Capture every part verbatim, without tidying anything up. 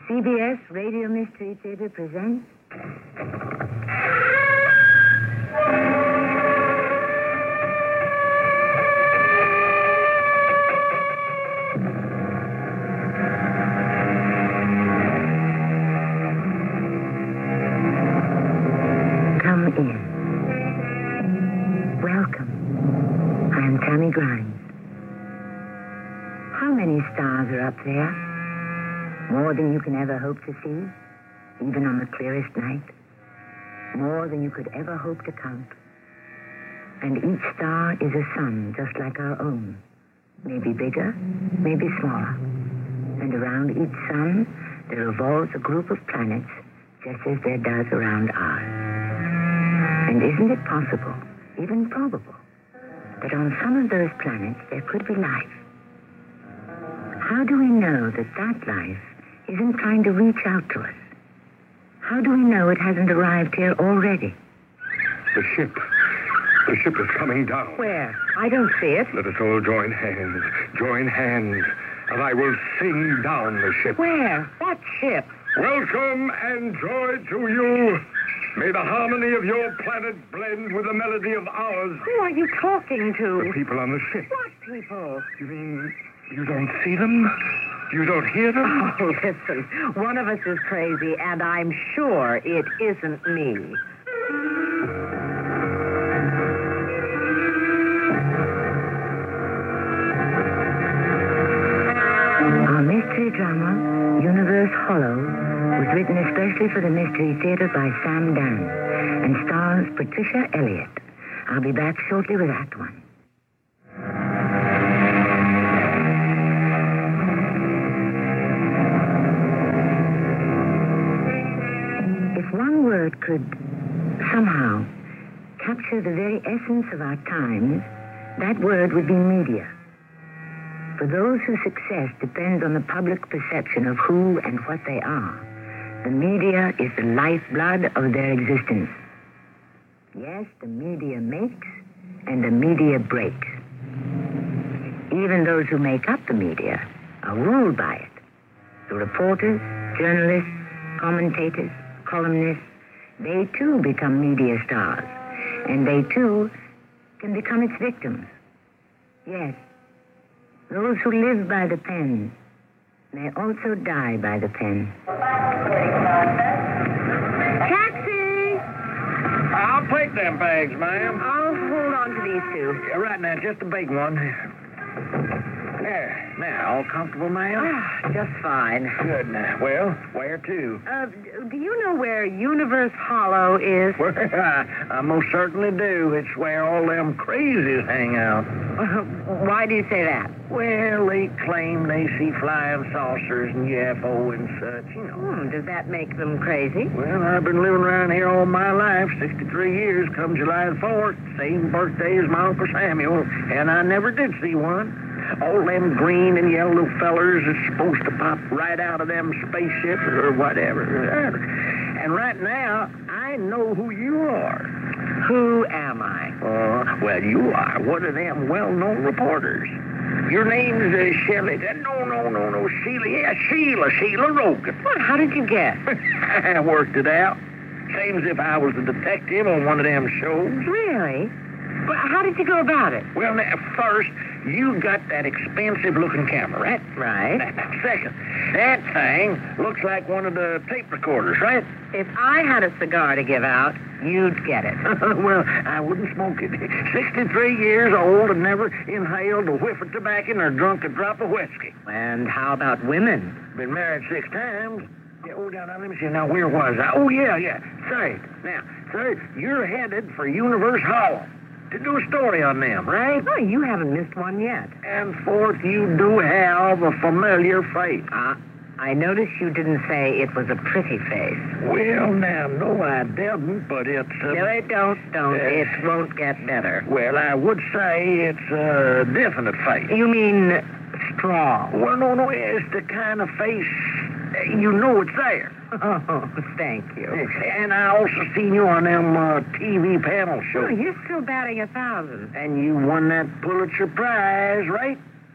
C B S Radio Mystery Theater presents... Come in. Welcome. I'm Tammy Grimes. How many stars are up there? More than you can ever hope to see, even on the clearest night. More than you could ever hope to count. And each star is a sun just like our own. Maybe bigger, maybe smaller. And around each sun, there revolves a group of planets, just as there does around ours. And isn't it possible, even probable, that on some of those planets there could be life? How do we know that that life isn't trying to reach out to us? How do we know it hasn't arrived here already? The ship. The ship is coming down. Where? I don't see it. Let us all join hands. Join hands. And I will sing down the ship. Where? What ship? Welcome and joy to you. May the harmony of your planet blend with the melody of ours. Who are you talking to? The people on the ship. What people? You mean you don't see them? You don't hear them? Oh, listen. One of us is crazy, and I'm sure it isn't me. Our mystery drama, Universe Hollow, was written especially for the Mystery Theater by Sam Dan and stars Patricia Elliott. I'll be back shortly with Act One. If one word could somehow capture the very essence of our times, that word would be media. For those whose success depends on the public perception of who and what they are, the media is the lifeblood of their existence. Yes, the media makes and the media breaks. Even those who make up the media are ruled by it. The reporters, journalists, commentators, columnists, they too become media stars. And they too can become its victims. Yes, those who live by the pen may also die by the pen. Taxi! I'll take them bags, ma'am. I'll hold on to these two. Yeah, right now, just a big one. There. Now, all comfortable, ma'am? Ah, just fine. Good. Now, well, where to? Uh, do you know where Universe Hollow is? Well, I, I most certainly do. It's where all them crazies hang out. Why do you say that? Well, they claim they see flying saucers and U F O and such, you know. Hmm, does that make them crazy? Well, I've been living around here all my life, sixty-three years, come July the fourth, same birthday as my Uncle Samuel, and I never did see one. All them green and yellow fellers is supposed to pop right out of them spaceships or whatever. And right now, I know who you are. Who am I? Uh, well, you are one of them well-known reporters. Your name's uh, Shelley. Uh, no, no, no, no, Sheila. Yeah, Sheila, Sheila Rogan. What? How did you guess? I worked it out. Same as if I was a detective on one of them shows. Really? Well, how did you go about it? Well, now, first, you got that expensive-looking camera, right? Right. Now, now, second, that thing looks like one of the tape recorders, right? If I had a cigar to give out, you'd get it. Well, I wouldn't smoke it. sixty-three years old and never inhaled a whiff of tobacco or drunk a drop of whiskey. And how about women? Been married six times. Yeah, oh, now, now, let me see. Now, where was I? Oh, yeah, yeah. Third. Now, third, you're headed for Universe Hollow to do a story on them, right? Oh, you haven't missed one yet. And fourth, you do have a familiar face. Ah, uh, I noticed you didn't say it was a pretty face. Well, now, no, I didn't, but it's... Uh, no, it don't, don't. Uh, it won't get better. Well, I would say it's a definite face. You mean strong? Well, no, no, it's the kind of face you know it's there. Oh, thank you. And I also seen you on them uh, T V panel shows. Oh, you're still batting a thousand. And you won that Pulitzer Prize, right?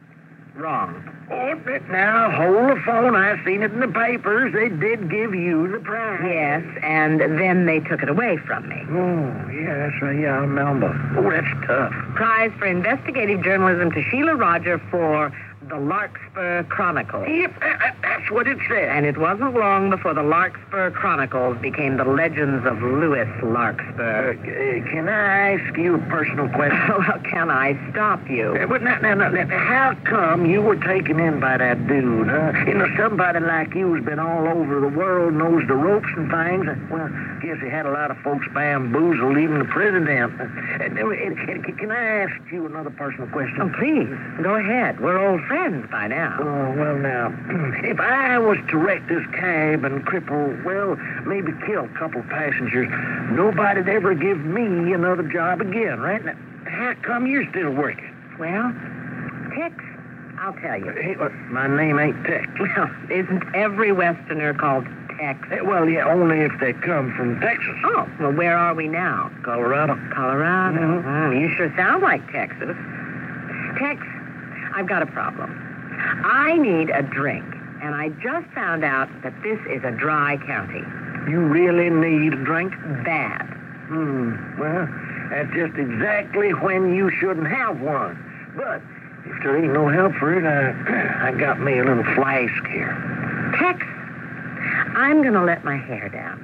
Wrong. Oh, but now, hold the phone. I seen it in the papers. They did give you the prize. Yes, and then they took it away from me. Oh, yeah, that's right. Yeah, I remember. Oh, that's tough. Prize for investigative journalism to Sheila Roger for the Larkspur Chronicle. Yep, that's what it said. And it wasn't long before the Larkspur Chronicles became the legends of Louis Larkspur. Uh, can I ask you a personal question? Well, can I stop you? Uh, but now, now, now, now, how come you were taken in by that dude, huh? You know, somebody like you who's been all over the world, knows the ropes and things. Well, guess he had a lot of folks bamboozled, even the president. Uh, uh, can I ask you another personal question? Oh, please, go ahead. We're old friends by now. Oh, well, now, if I was to wreck this cab and cripple, well, maybe kill a couple passengers, nobody'd ever give me another job again, right? Now, how come you're still working? Well, Tex, I'll tell you. Hey, uh, my name ain't Tex. Well, isn't every Westerner called Tex? Hey, well, yeah, only if they come from Texas. Oh, well, where are we now? Colorado. Colorado? Mhm. Mm, you sure sound like Texas. Tex, I've got a problem. I need a drink, and I just found out that this is a dry county. You really need a drink? Bad. Hmm, well, that's just exactly when you shouldn't have one. But if there ain't no help for it, I, I got me a little flask here. Tex, I'm going to let my hair down.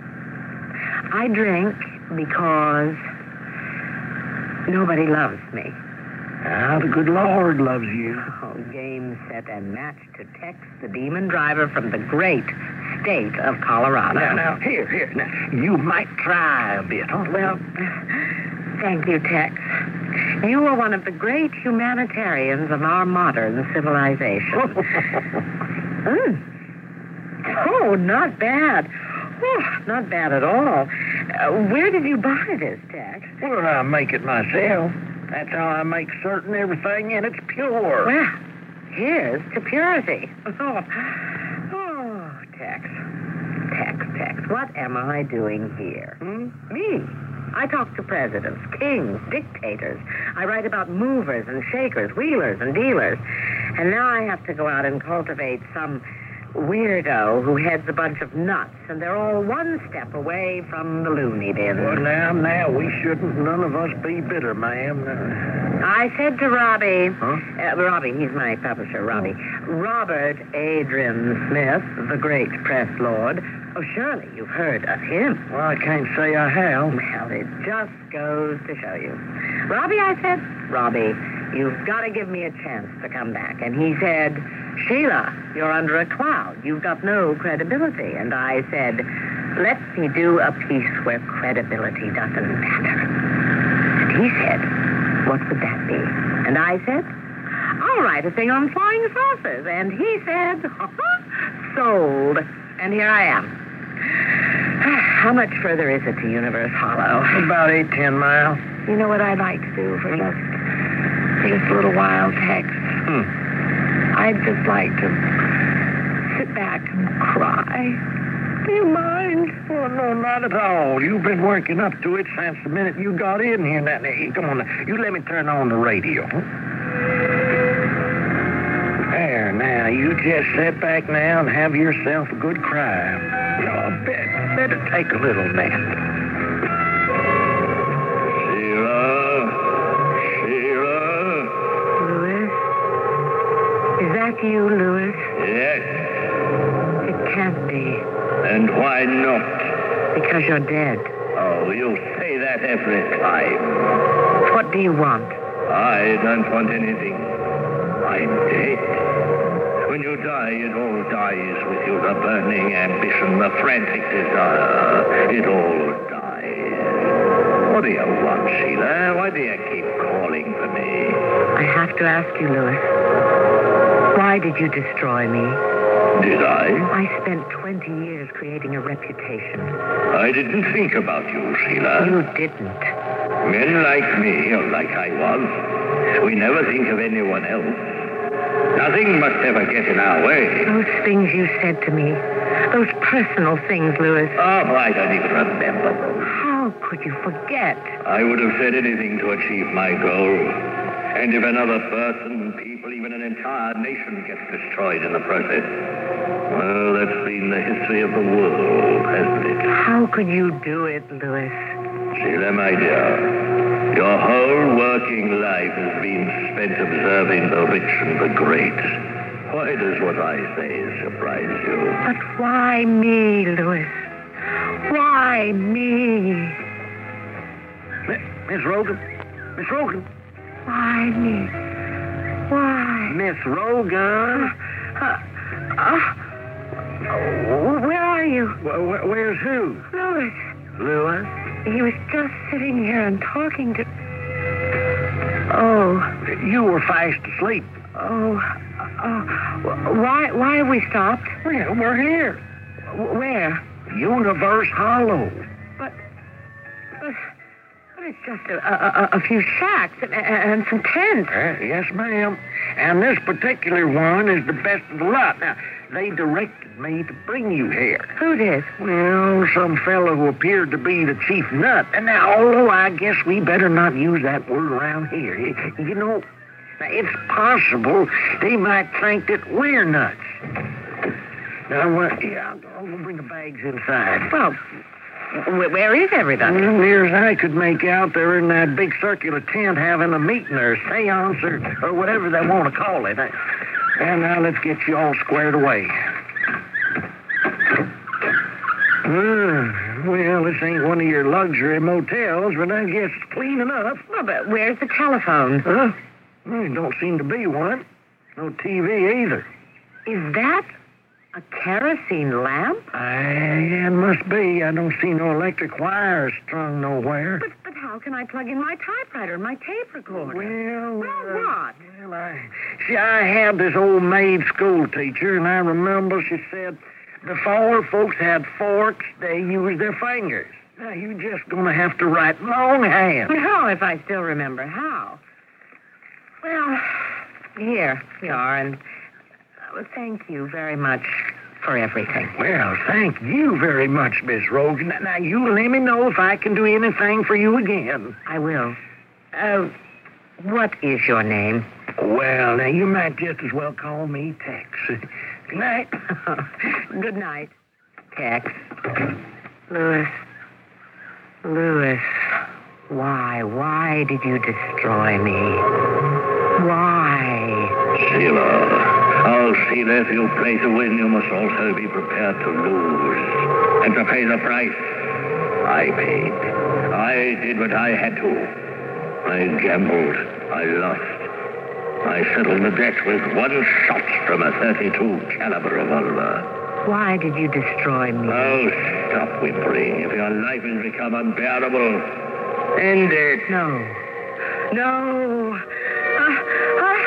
I drink because nobody loves me. Ah, the good Lord loves you. Oh, game, set, and match to Tex, the demon driver from the great state of Colorado. Now, now, here, here. Now, you might try a bit, huh? Well, thank you, Tex. You are one of the great humanitarians of our modern civilization. mm. Oh, not bad. Oh, not bad at all. Uh, where did you buy this, Tex? Well, I make it myself. That's how I make certain everything in it's pure. Well, here's to purity. Oh, oh, Tex. Tex, Tex, what am I doing here? Hmm? Me. I talk to presidents, kings, dictators. I write about movers and shakers, wheelers and dealers. And now I have to go out and cultivate some weirdo who heads a bunch of nuts, and they're all one step away from the loony bin. Well, now, now, we shouldn't none of us be bitter, ma'am. Uh, I said to Robbie, huh? uh, Robbie, he's my publisher, Robbie, Robert Adrian Smith, the great press lord. Oh, surely you've heard of him. Well, I can't say I have. Well, it just goes to show you. Robbie, I said, Robbie, you've got to give me a chance to come back. And he said, Sheila, you're under a cloud. You've got no credibility. And I said, let me do a piece where credibility doesn't matter. And he said, what would that be? And I said, I'll write a thing on flying saucers. And he said, sold. And here I am. How much further is it to Universe Hollow? About eight, ten miles. You know what I'd like to do for just, for just a little while, Tex? Hmm. I'd just like to sit back and cry. Do you mind? Well, no, not at all. You've been working up to it since the minute you got in here. Now, now, come on, now. You let me turn on the radio. There, now, you just sit back now and have yourself a good cry. Oh, better, better take a little nap. Sheila, Sheila. Louis? Is that you, Louis? Yes, It can't be. and why not? Because you're dead. Oh, you say that every time. What do you want? I don't want anything. I'm dead. When you die, it all dies with you. The burning ambition, the frantic desire. It all dies. What do you want, Sheila? Why do you keep calling for me? I have to ask you, Louis. Why did you destroy me? Did I? I spent twenty years creating a reputation. I didn't think about you, Sheila. You didn't. Men like me, or like I was, we never think of anyone else. Nothing must ever get in our way. Those things you said to me, those personal things, Louis. Oh, I don't even remember those. How could you forget? I would have said anything to achieve my goal. And if another person, people, even an entire entire nation gets destroyed in the process. Well, that's been the history of the world, hasn't it? How could you do it, Louis? Sheila, my dear, your whole working life has been spent observing the rich and the great. Why does what I say surprise you? But why me, Louis? Why me? Miss Rogan? Miss Rogan? Why me? Why? Miss Rogan? Uh, uh, uh, where are you? Wh- wh- where's who? Louis. Louis? He was just sitting here and talking to... Oh. You were fast asleep. Oh. Oh. Why, why have we stopped? Well, we're here. Where? Universe Hollow. But... But... But it's just a, a, a few shacks and, and some tents. Uh, yes, ma'am. And this particular one is the best of the lot. Now, they directed me to bring you here. Who did? Well, some fellow who appeared to be the chief nut. And now, although I guess we better not use that word around here. You know, it's possible they might think that we're nuts. Now, what? Yeah, I'll, I'll bring the bags inside. Well, where is everybody? Well, near as I could make out, they're in that big circular tent having a meeting or a seance or, or whatever they want to call it. And now let's get you all squared away. Uh, well, this ain't one of your luxury motels, but I guess it's clean enough. Well, but where's the telephone? Huh? Well, there don't seem to be one. No T V either. Is that a kerosene lamp? I, yeah, it must be. I don't see no electric wires strung nowhere. But, but how can I plug in my typewriter and my tape recorder? Well, Well, uh, what? Well, I... See, I had this old maid school teacher, and I remember she said before folks had forks, they used their fingers. Now, you just gonna have to write longhand. No, if I still remember how. Well, here we are, and uh, thank you very much for everything. Well, thank you very much, Miss Rogan. Now, you let me know if I can do anything for you again. I will. Uh, what is your name? Well, now, you might just as well call me Tex. Good night. Good night, Tex. Louis. Louis. Why, why did you destroy me? Why? Sheila. Oh, Sheila, if you play to win, you must also be prepared to lose. And to pay the price. I paid. I did what I had to. I gambled. I lost. I settled the debt with one shot from a thirty-two caliber revolver. Why did you destroy me? Oh, stop whimpering. If your life has become unbearable, end it. No. No. Uh, uh,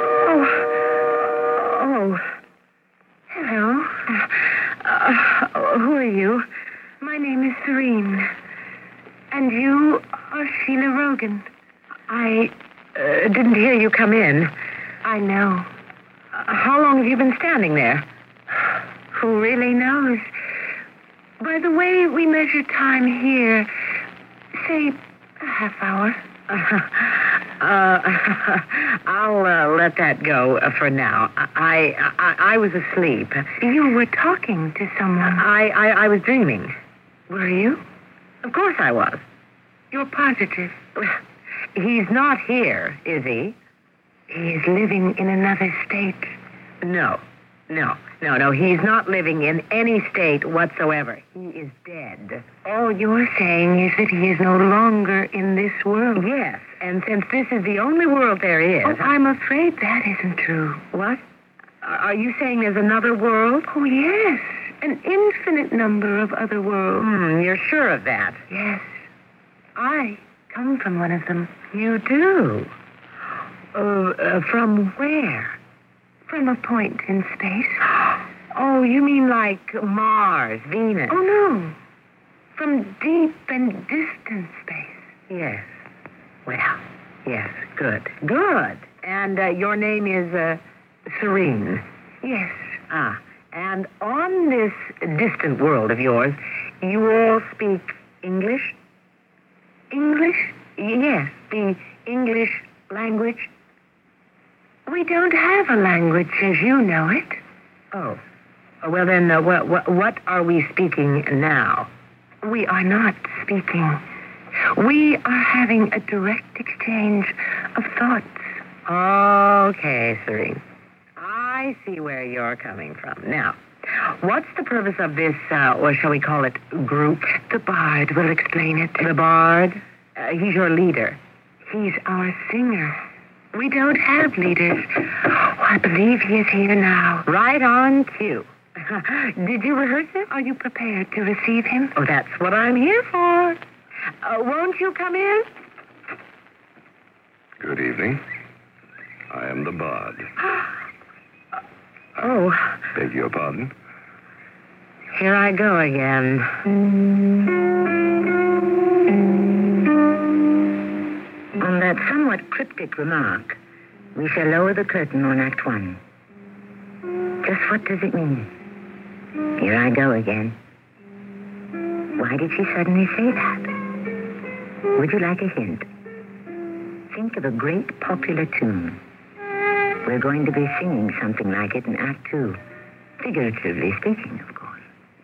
oh. Oh. Hello. Uh, who are you? My name is Serene. And you are Sheila Rogan. I uh, didn't hear you come in. I know. Uh, how long have you been standing there? Who really knows? By the way we measure time here, say a half hour. Uh, uh, I'll uh, let that go uh, for now. I, I I was asleep. You were talking to someone. I, I, I was dreaming. Were you? Of course I was. You're positive. He's not here, is he? He's living in another state. No, no, no, no. He's not living in any state whatsoever. He is dead. All you're saying is that he is no longer in this world. Yes, and since this is the only world there is... Oh, I'm afraid that isn't true. What? Are you saying there's another world? Oh, yes. An infinite number of other worlds. Hmm, you're sure of that? Yes. I come from one of them. You do? Uh, uh, from where? From a point in space. Oh, you mean like Mars, Venus? Oh, no. From deep and distant space. Yes. Well, yes, good. Good. And uh, your name is uh, Serene? Yes. Ah. And on this distant world of yours, you all speak English? English? Yes, the English language. We don't have a language as you know it. Oh. Well, then, uh, what, what, what are we speaking now? We are not speaking. We are having a direct exchange of thoughts. Okay, Serene. I see where you're coming from. Now, what's the purpose of this, uh, or shall we call it group? The Bard will explain it. The Bard? Uh, he's your leader. He's our singer. We don't have leaders. Oh, I believe he is here now. Right on cue. Did you rehearse it? Are you prepared to receive him? Oh, that's what I'm here for. Uh, won't you come in? Good evening. I am the Bard. Oh. Beg your pardon? Here I go again. On that somewhat cryptic remark, we shall lower the curtain on Act One. Just what does it mean? Here I go again. Why did she suddenly say that? Would you like a hint? Think of a great popular tune. We're going to be singing something like it in Act Two. Figuratively speaking, of course.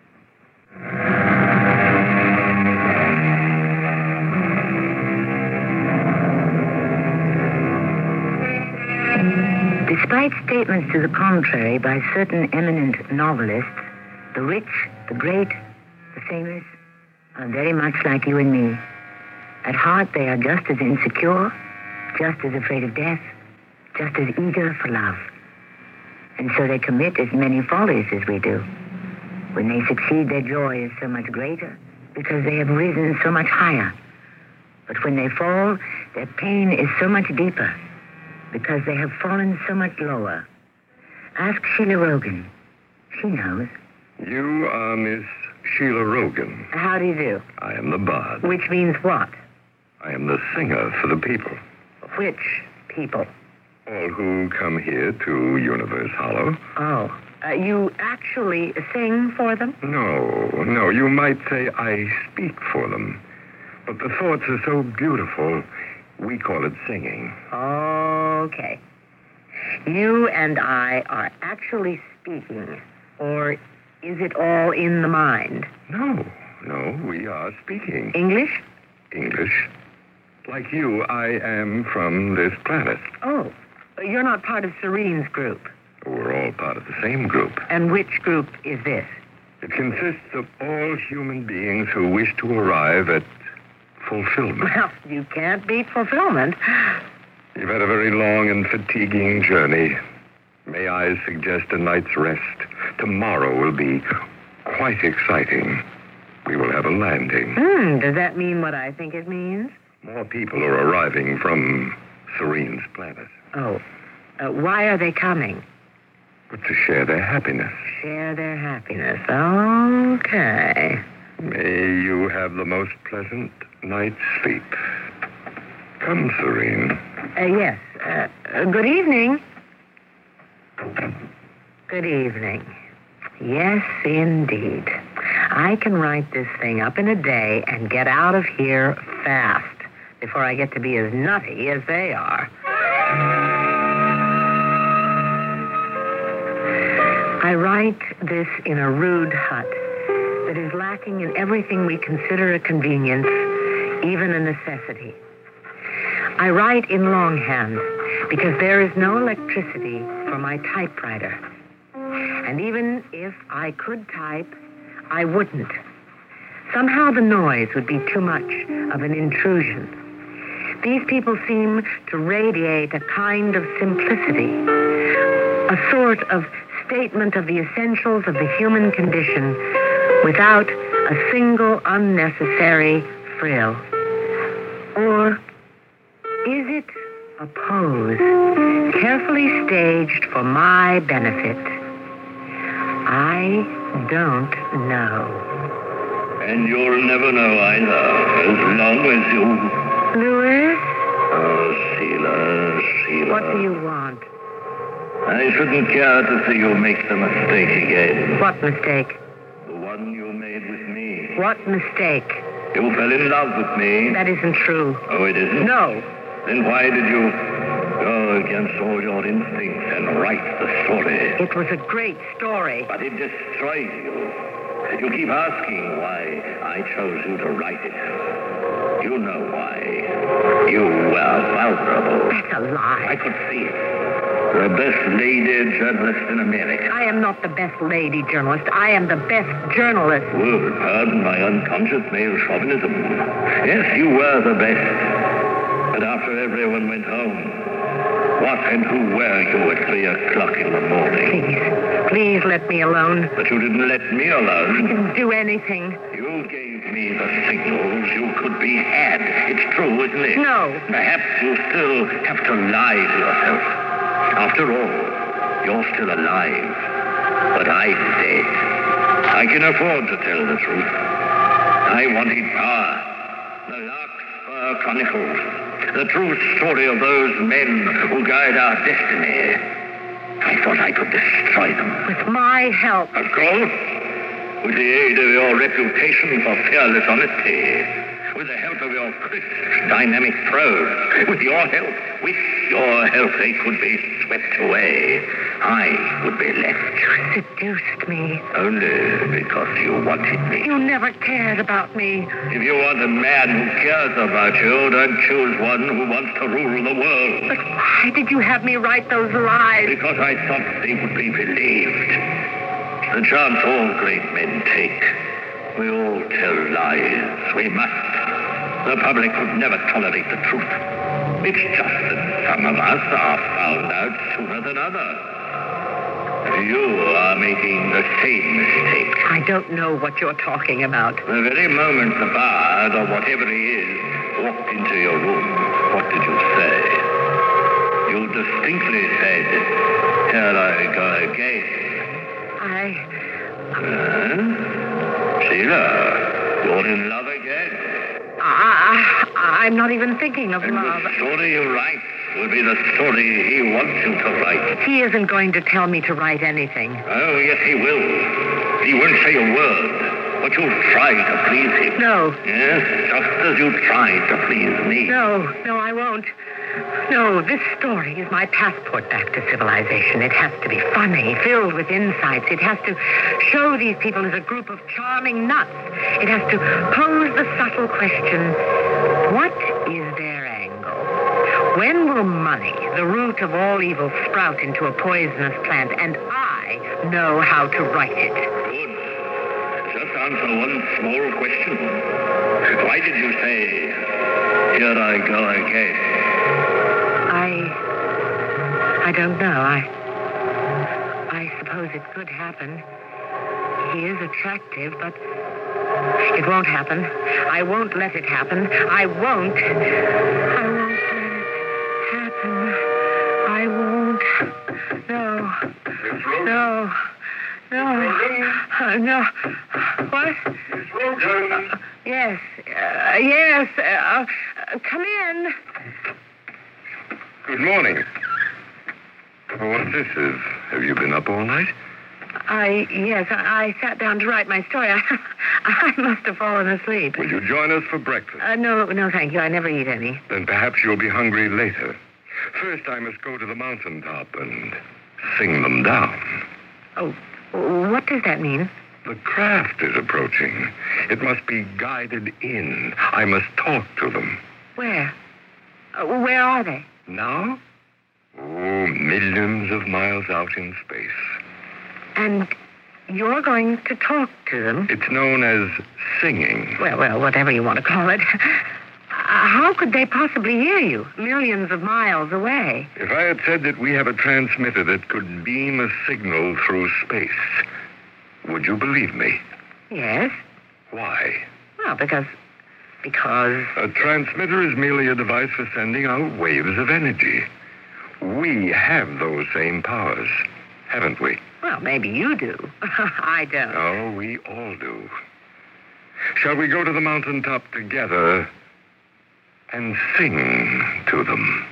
Despite statements to the contrary by certain eminent novelists, the rich, the great, the famous are very much like you and me. At heart, they are just as insecure, just as afraid of death, just as eager for love. And so they commit as many follies as we do. When they succeed, their joy is so much greater because they have risen so much higher. But when they fall, their pain is so much deeper because they have fallen so much lower. Ask Sheila Rogan. She knows. You are Miss Sheila Rogan. How do you do? I am the Bard. Which means what? I am the singer for the people. Which people? All who come here to Universe Hollow. Oh. Uh, you actually sing for them? No, no. You might say I speak for them. But the thoughts are so beautiful, we call it singing. Okay. You and I are actually speaking, or is it all in the mind? No, no, we are speaking. English? English. Like you, I am from this planet. Oh, you're not part of Serene's group. We're all part of the same group. And which group is this? It consists of all human beings who wish to arrive at fulfillment. Well, you can't beat fulfillment. You've had a very long and fatiguing journey. May I suggest a night's rest? Tomorrow will be quite exciting. We will have a landing. Hmm, does that mean what I think it means? More people are arriving from Serene's planet. Oh, uh, why are they coming? But to share their happiness. Share their happiness. Okay. May you have the most pleasant night's sleep. Come, Serene. Uh, yes. Uh, uh, good evening. Good evening. Yes, indeed. I can write this thing up in a day and get out of here fast before I get to be as nutty as they are. I write this in a rude hut that is lacking in everything we consider a convenience, even a necessity. I write in longhand because there is no electricity for my typewriter. And even if I could type, I wouldn't. Somehow the noise would be too much of an intrusion. These people seem to radiate a kind of simplicity, a sort of statement of the essentials of the human condition without a single unnecessary frill. Or is it a pose carefully staged for my benefit? I don't know. And you'll never know either, as long as you... Louis? Oh, Sheila, Sheila. What do you want? I shouldn't care to see you make the mistake again. What mistake? The one you made with me. What mistake? You fell in love with me. That isn't true. Oh, it isn't? No. Then why did you... Oh, against all your instincts and write the story. It was a great story. But it destroys you. You keep asking why I chose you to write it. You know why. You were vulnerable. That's a lie. I could see it. The best lady journalist in America. I am not the best lady journalist. I am the best journalist. Well, pardon my unconscious male chauvinism. Yes, you were the best. But after everyone went home, what and who were you at three o'clock in the morning? Please, please let me alone. But you didn't let me alone. I didn't do anything. You gave me the signals you could be had. It's true, isn't it? No. Perhaps you still have to lie to yourself. After all, you're still alive. But I'm dead. I can afford to tell the truth. I wanted power. The Larkspur Chronicles. The true story of those men who guide our destiny. I thought I could destroy them. With my help. Of course. With the aid of your reputation for fearless honesty. With the help of your crisp, dynamic prose. With your help. With your help, they could be swept away. I would be left. You seduced me. Only because you wanted me. You never cared about me. If you want a man who cares about you, don't choose one who wants to rule the world. But why did you have me write those lies? Because I thought they would be believed. The chance all great men take. We all tell lies. We must. The public would never tolerate the truth. It's just that some of us are found out sooner than others. You are making the same mistake. I don't know what you're talking about. The very moment the bard, or whatever he is, walked into your room, what did you say? You distinctly said, "Here I go again." I... Huh? Sheila, you're in love again. I, I, I'm not even thinking of And love. the story you write will be the story he wants you to write. He isn't going to tell me to write anything. Oh, yes, he will. He won't say a word, but you'll try to please him. No. Yes, just as you tried to please me. No, no, I won't. No, this story is my passport back to civilization. It has to be funny, filled with insights. It has to show these people as a group of charming nuts. It has to pose the subtle question, what is their angle? When will money, the root of all evil, sprout into a poisonous plant? And I know how to write it. Good. Just answer one small question. Why did you say, "Here I go again"? I... I don't know. I... I suppose it could happen. He is attractive, but it won't happen. I won't let it happen. I won't. I won't let it happen. I won't. No. No. No. Uh, no. What? Uh, yes. Uh, yes. Uh, uh, come in. Good morning. Oh, what's this? Have, have you been up all night? I, yes, I, I sat down to write my story. I, I must have fallen asleep. Will you join us for breakfast? Uh, no, no, thank you. I never eat any. Then perhaps you'll be hungry later. First, I must go to the mountaintop and sing them down. Oh, what does that mean? The craft is approaching. It must be guided in. I must talk to them. Where? Uh, where are they? Now? Oh, millions of miles out in space. And you're going to talk to them? It's known as singing. Well, well, whatever you want to call it. How could they possibly hear you, millions of miles away? If I had said that we have a transmitter that could beam a signal through space, would you believe me? Yes. Why? Well, because... Because... A transmitter is merely a device for sending out waves of energy. We have those same powers, haven't we? Well, maybe you do. I don't. Oh, we all do. Shall we go to the mountaintop together and sing to them?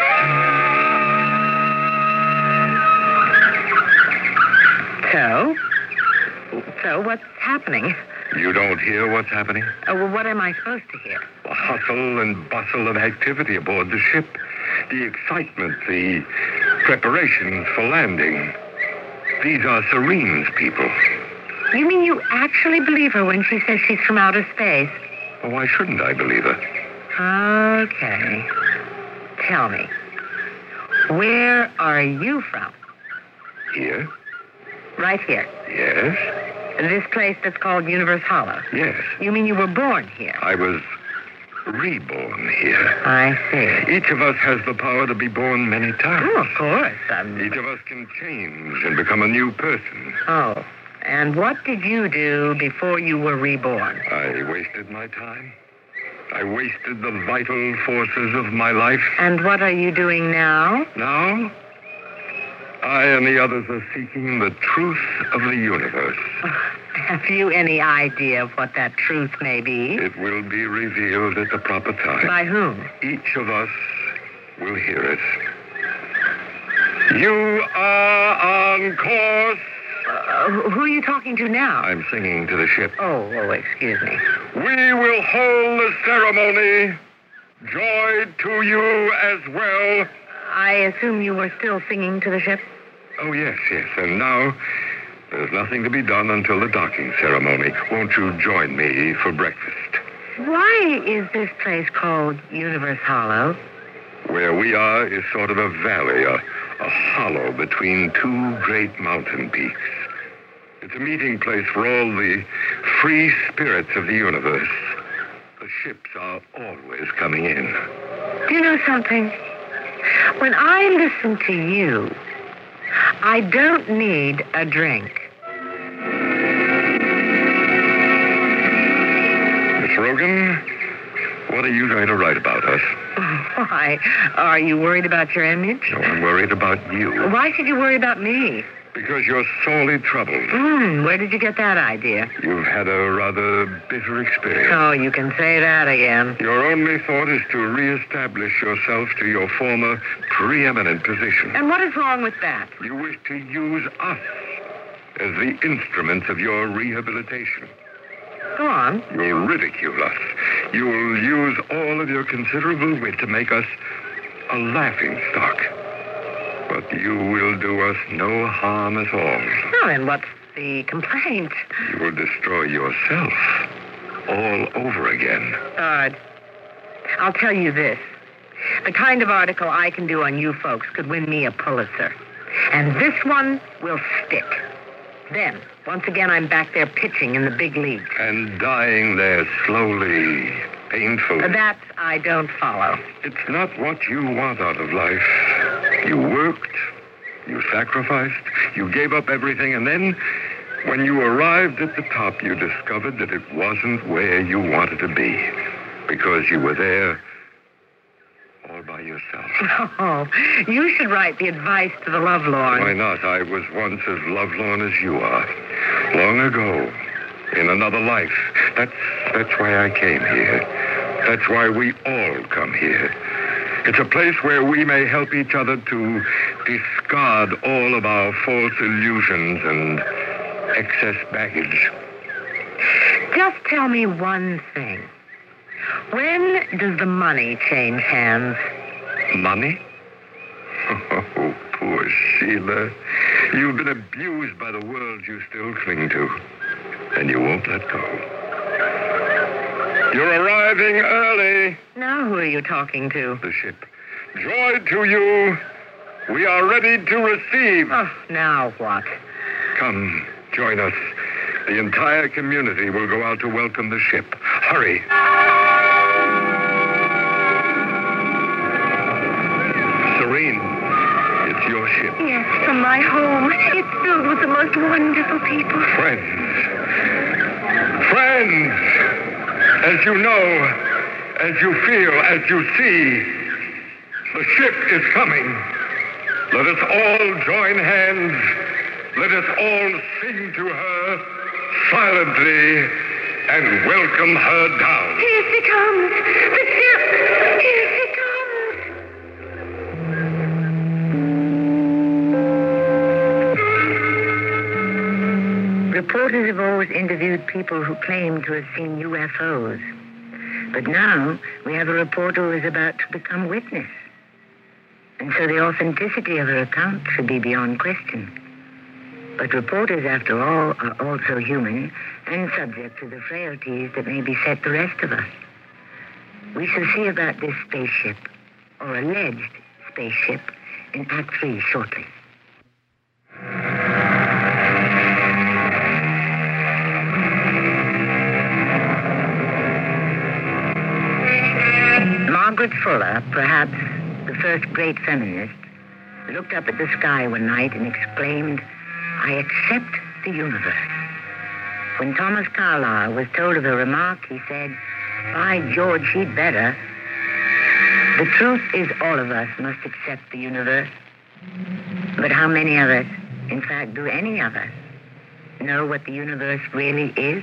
So? So what's happening? You don't hear what's happening? Uh, well, what am I supposed to hear? The hustle and bustle of activity aboard the ship. the excitement, the preparations for landing. These are Serene's people. You mean you actually believe her when she says she's from outer space? Well, why shouldn't I believe her? Okay. Tell me, where are you from? Here? Right here. Yes. This place that's called Universe Hollow. Yes. You mean you were born here? I was reborn here. I see. Each of us has the power to be born many times. Oh, of course. Um, Each of us can change and become a new person. Oh, and what did you do before you were reborn? I wasted my time. I wasted the vital forces of my life. And what are you doing now? Now, I and the others are seeking the truth of the universe. Have you any idea of what that truth may be? It will be revealed at the proper time. By whom? Each of us will hear it. You are on course. Uh, who are you talking to now? I'm singing to the ship. Oh, oh, excuse me. We will hold the ceremony. Joy to you as well. I assume you were still singing to the ship? Oh, yes, yes. And now, there's nothing to be done until the docking ceremony. Won't you join me for breakfast? Why is this place called Universe Hollow? Where we are is sort of a valley, a, a hollow between two great mountain peaks. It's a meeting place for all the free spirits of the universe. The ships are always coming in. Do you know something? When I listen to you, I don't need a drink. Miss Rogan, what are you going to write about us? Why? Are you worried about your image? No, I'm worried about you. Why should you worry about me? Because you're sorely troubled. Hmm, where did you get that idea? You've had a rather bitter experience. Oh, you can say that again. Your only thought is to reestablish yourself to your former preeminent position. And what is wrong with that? You wish to use us as the instruments of your rehabilitation. Go on. You'll ridicule us. You'll use all of your considerable wit to make us a laughing stock. But you will do us no harm at all. Oh, and what's the complaint? You will destroy yourself all over again. God, I'll tell you this. The kind of article I can do on you folks could win me a Pulitzer. And this one will stick. Then, once again, I'm back there pitching in the big leagues. And dying there slowly, painfully. That I don't follow. It's not what you want out of life. You worked, you sacrificed, you gave up everything, and then when you arrived at the top, you discovered that it wasn't where you wanted to be because you were there all by yourself. Oh, you should write the advice to the lovelorn. Why not? I was once as lovelorn as you are. Long ago, in another life. That's, that's why I came here. That's why we all come here. It's a place where we may help each other to discard all of our false illusions and excess baggage. Just tell me one thing. When does the money change hands? Money? Oh, poor Sheila. You've been abused by the world you still cling to, and you won't let go. You're arriving early. Now who are you talking to? The ship. Joy to you. We are ready to receive. Oh, now what? Come, join us. The entire community will go out to welcome the ship. Hurry. Serene, it's your ship. Yes, from my home. It's filled with the most wonderful people. Friends. Friends. As you know, as you feel, as you see, the ship is coming. Let us all join hands. Let us all sing to her silently and welcome her down. Here she comes. The ship. Here she comes. Reporters have always interviewed people who claim to have seen U F Os. But now we have a reporter who is about to become witness. and so the authenticity of her account should be beyond question. But reporters, after all, are also human and subject to the frailties that may beset the rest of us. We shall see about this spaceship, or alleged spaceship, in Act Three shortly. Margaret Fuller, perhaps the first great feminist, looked up at the sky one night and exclaimed, "I accept the universe." When Thomas Carlyle was told of her remark, he said, "By George, she'd better." The truth is all of us must accept the universe. But how many of us, in fact, do any of us, know what the universe really is?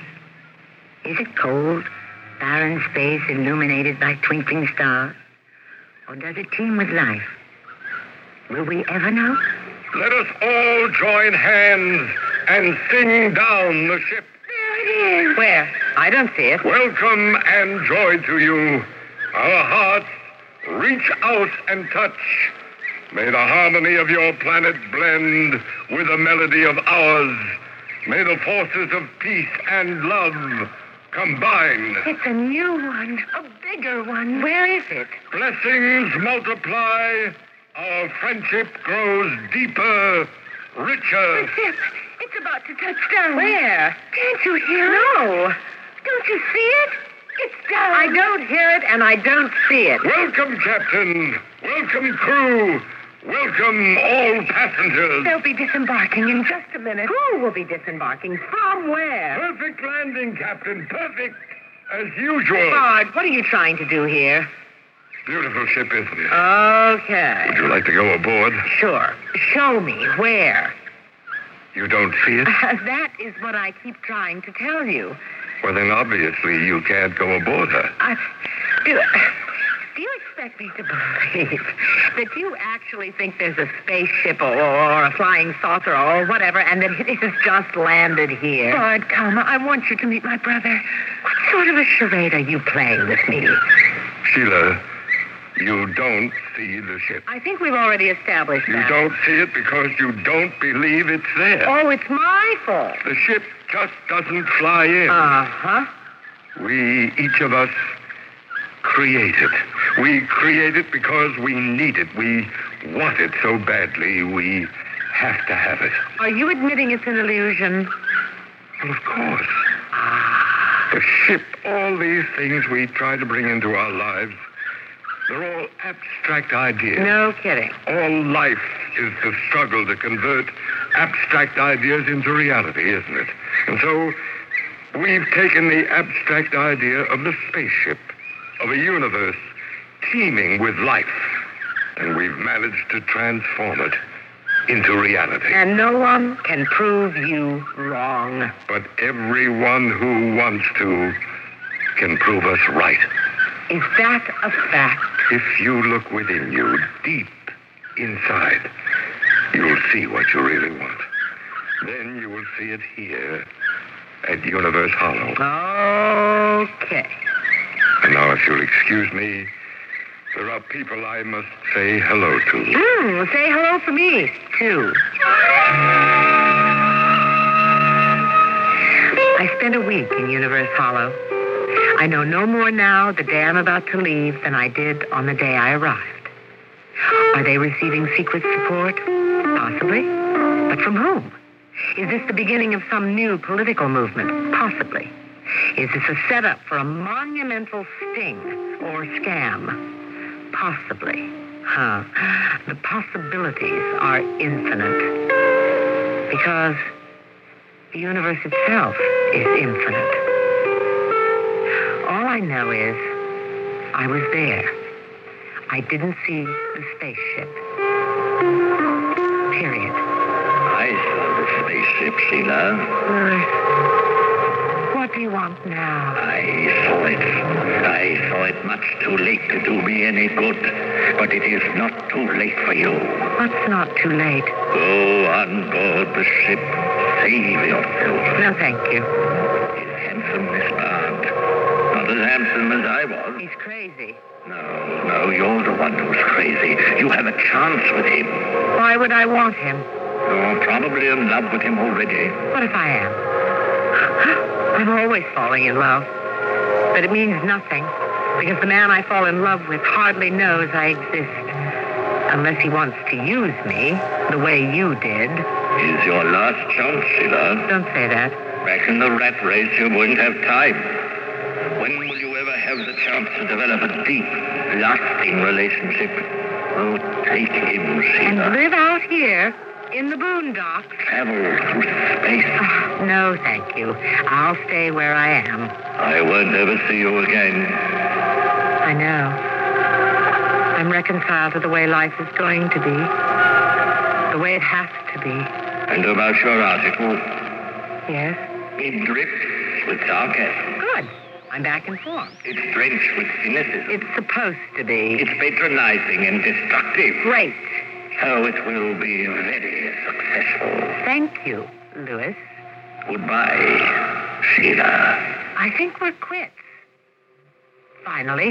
Is it cold, barren space illuminated by twinkling stars? Or does it teem with life? Will we ever know? Let us all join hands and sing down the ship. There it is. Where? I don't see it. Welcome and joy to you. Our hearts reach out and touch. May the harmony of your planet blend with the melody of ours. May the forces of peace and love combine. It's a new one, a bigger one. Where is it? Blessings multiply. Our friendship grows deeper, richer. The ship. It's about to touch down. Where? Can't you hear it? No. Don't you see it? It's down. I don't hear it, and I don't see it. Welcome, Captain. Welcome, crew. Welcome, all passengers. They'll be disembarking in just a minute. Who will be disembarking? From where? Perfect landing, Captain. Perfect, as usual. Bard, what are you trying to do here? Beautiful ship, isn't it? Okay. Would you like to go aboard? Sure. Show me. Where? You don't see it? Uh, that is what I keep trying to tell you. Well, then obviously you can't go aboard her. Uh, do, do you expect me to believe that you actually think there's a spaceship or, or a flying saucer or whatever, and that it has just landed here? Bard, come. I want you to meet my brother. What sort of a charade are you playing with me? Sheila, you don't see the ship. I think we've already established You that. don't see it because you don't believe it's there. Oh, it's my fault. The ship just doesn't fly in. Uh-huh. We, each of us, create it. We create it because we need it. We want it so badly, we have to have it. Are you admitting it's an illusion? Well, of course. The ship, all these things we try to bring into our lives, they're all abstract ideas. No kidding. All life is the struggle to convert abstract ideas into reality, isn't it? And so we've taken the abstract idea of the spaceship, of a universe teeming with life, and we've managed to transform it into reality. And no one can prove you wrong. But everyone who wants to can prove us right. Is that a fact? If you look within you, deep inside, you'll see what you really want. Then you will see it here at Universe Hollow. Okay. And now, if you'll excuse me, there are people I must say hello to. Mm, say hello for me, too. I spent a week in Universe Hollow. I know no more now the day I'm about to leave than I did on the day I arrived. Are they receiving secret support? Possibly. But from whom? Is this the beginning of some new political movement? Possibly. Is this a setup for a monumental sting or scam? Possibly. Huh. The possibilities are infinite. Because the universe itself is infinite. All I know is I was there. I didn't see the spaceship. Period. I saw the spaceship, Sheila. Uh, what do you want now? I saw it. I saw it much too late to do me any good. But it is not too late for you. What's not too late? Go on board the ship. Save yourself. No, thank you. It's handsome, Miss Bard. Not not as handsome as I was. He's crazy. No, no, you're the one who's crazy. You have a chance with him. Why would I want him? You're probably in love with him already. What if I am? I'm always falling in love. But it means nothing, because the man I fall in love with hardly knows I exist. Unless he wants to use me, the way you did. Is your last chance, Sheila. Don't say that. Back in the rat race, you won't have time. When will you ever have the chance to develop a deep, lasting relationship? Oh, take him, And Sheila. live out here, in the boondocks. Travel through space. Oh, no, thank you. I'll stay where I am. I won't ever see you again. I know. I'm reconciled to the way life is going to be. The way it has to be. And about your article, Yes? it drifts with sarcasm. Good. I'm back in form. It's drenched with cynicism. It's supposed to be. It's patronizing and destructive. Great. So it will be very successful. Thank you, Louis. Goodbye, Sheila. I think we're quits. Finally.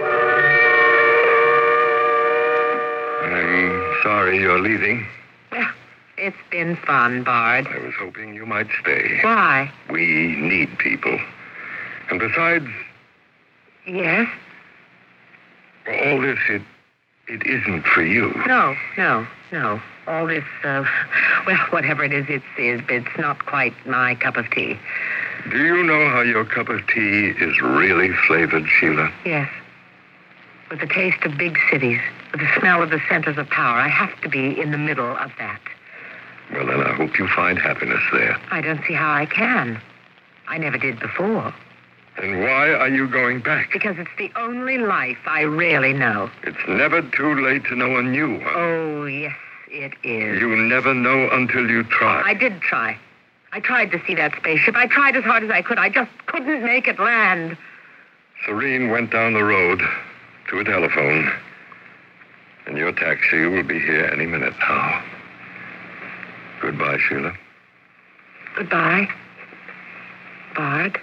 I'm sorry you're leaving. Well, it's been fun, Bard. I was hoping you might stay. Why? We need people. And besides, Yes? all this, it, it isn't for you. No, no, no. All this, uh, well, whatever it is, it's, it's, it's not quite my cup of tea. Do you know how your cup of tea is really flavored, Sheila? Yes. With the taste of big cities, with the smell of the centers of power. I have to be in the middle of that. Well, then I hope you find happiness there. I don't see how I can. I never did before. Then why are you going back? Because it's the only life I really know. It's never too late to know a new one. Oh, yes, it is. You never know until you try. I did try. I tried to see that spaceship. I tried as hard as I could. I just couldn't make it land. Serene went down the road to a telephone. And your taxi will be here any minute now. Goodbye, Sheila. Goodbye, Bard.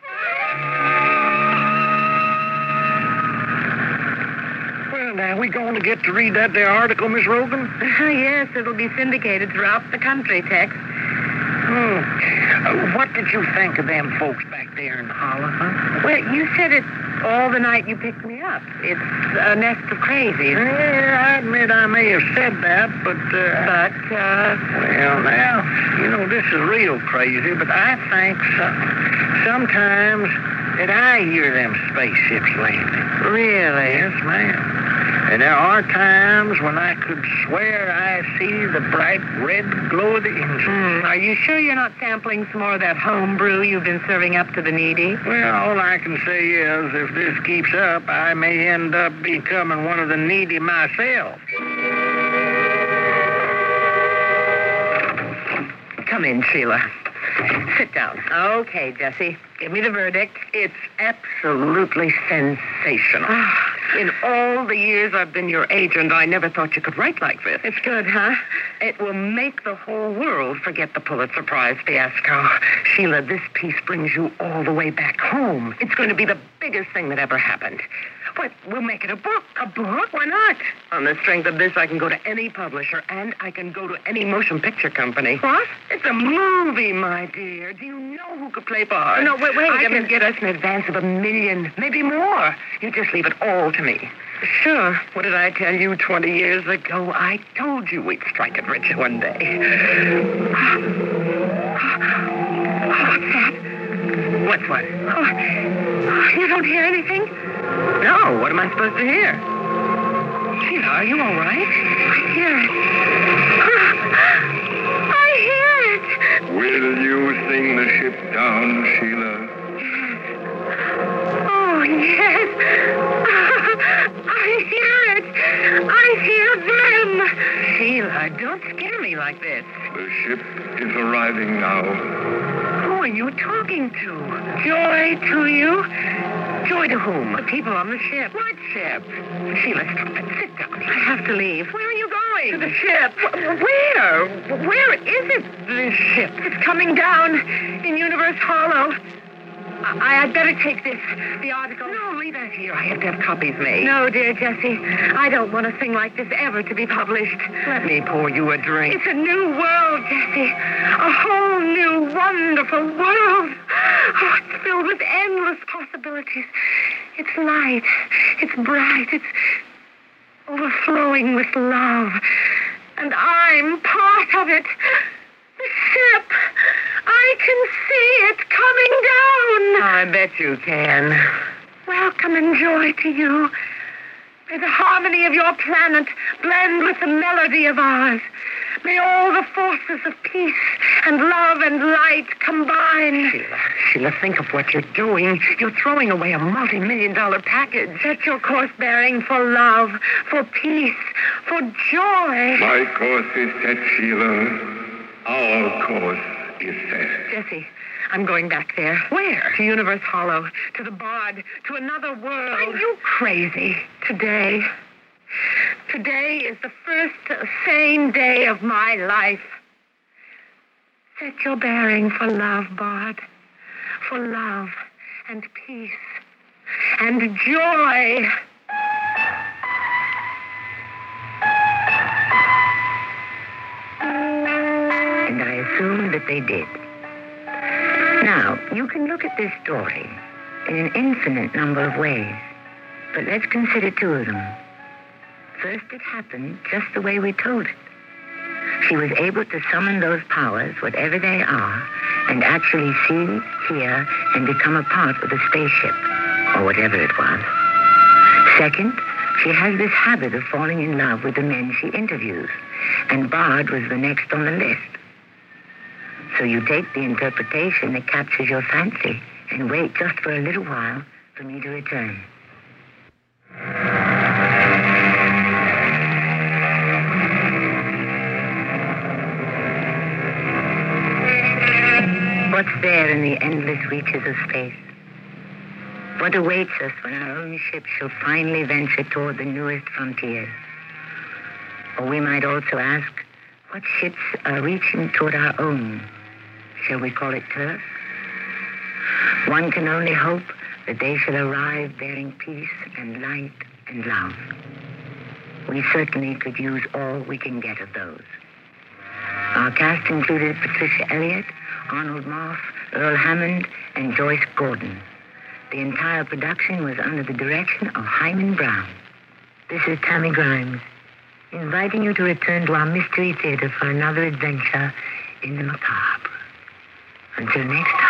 Well, now, we going to get to read that there article, Miss Rogan? Yes, it'll be syndicated throughout the country, Tex. Hmm. Uh, what did you think of them folks back there in the hollow, huh? Well, you said it all the night you picked me up. It's a nest of crazies. Yeah, I admit I may have said that, but, uh... But, uh... Well, now, you know, this is real crazy, but I think so- sometimes that I hear them spaceships landing. Really? Yes, ma'am. And there are times when I could swear I see the bright red glow of the engine. Hmm, are you sure you're not sampling some more of that home brew you've been serving up to the needy? Well, all I can say is, if this keeps up, I may end up becoming one of the needy myself. Come in, Sheila. Sit down. Okay, Jessie. Give me the verdict. It's absolutely sensational. Ah, in all the years I've been your agent, I never thought you could write like this. It's good, huh? It will make the whole world forget the Pulitzer Prize fiasco. Sheila, this piece brings you all the way back home. It's going to be the biggest thing that ever happened. What? We'll make it a book. A book? Why not? On the strength of this, I can go to any publisher, and I can go to any motion picture company. What? It's a movie, my dear. Do you know who could play Bard? No, wait, wait. I can get us an advance of a million, maybe more. You just leave it all to me. Sure. What did I tell you twenty years ago? I told you we'd strike it rich one day. What's that? What's what? Oh, you don't hear anything? No. What am I supposed to hear? Sheila, are you all right? I hear it. I hear it. Will you sing the ship down, Sheila? Oh, yes. I hear it. I hear them. Sheila, don't scare me like this. The ship is arriving now. Who are you talking to? Joy to you? Joy to whom? The people on the ship. What ship? Sheila, stop it. Sit down. I have to leave. Where are you going? To the ship. Where? Where is it, this ship? It's coming down in Universe Hollow. I, I'd better take this, the article. No, leave that here. I have to have copies made. No, dear Jessie. I don't want a thing like this ever to be published. Let me pour you a drink. It's a new world, Jessie. A whole new, wonderful world. Oh, it's filled with endless possibilities. It's light. It's bright. It's overflowing with love. And I'm part of it. The ship. I can see it coming down. I bet you can. Welcome and joy to you. May the harmony of your planet blend with the melody of ours. May all the forces of peace and love and light combine. Sheila, Sheila, think of what you're doing. You're throwing away a multi-million dollar package. Set your course bearing for love, for peace, for joy. My course is set, Sheila. Our course is set. Jesse, I'm going back there. Where? To Universe Hollow, to the Bard, to another world. Are you crazy? Today. Today is the first sane day of my life. Set your bearing for love, Bard. For love and peace and joy. And I assume that they did. Now, you can look at this story in an infinite number of ways, but let's consider two of them. First, it happened just the way we told it. She was able to summon those powers, whatever they are, and actually see, hear, and become a part of the spaceship, or whatever it was. Second, she has this habit of falling in love with the men she interviews, and Bard was the next on the list. So you take the interpretation that captures your fancy and wait just for a little while for me to return. What's there in the endless reaches of space? What awaits us when our own ship shall finally venture toward the newest frontiers? Or we might also ask, what ships are reaching toward our own? Shall we call it turf? One can only hope that they shall arrive bearing peace and light and love. We certainly could use all we can get of those. Our cast included Patricia Elliott, Arnold Moss, Earl Hammond, and Joyce Gordon. The entire production was under the direction of Hyman Brown. This is Tammy Grimes, inviting you to return to our Mystery Theater for another adventure in the macabre. Until next time.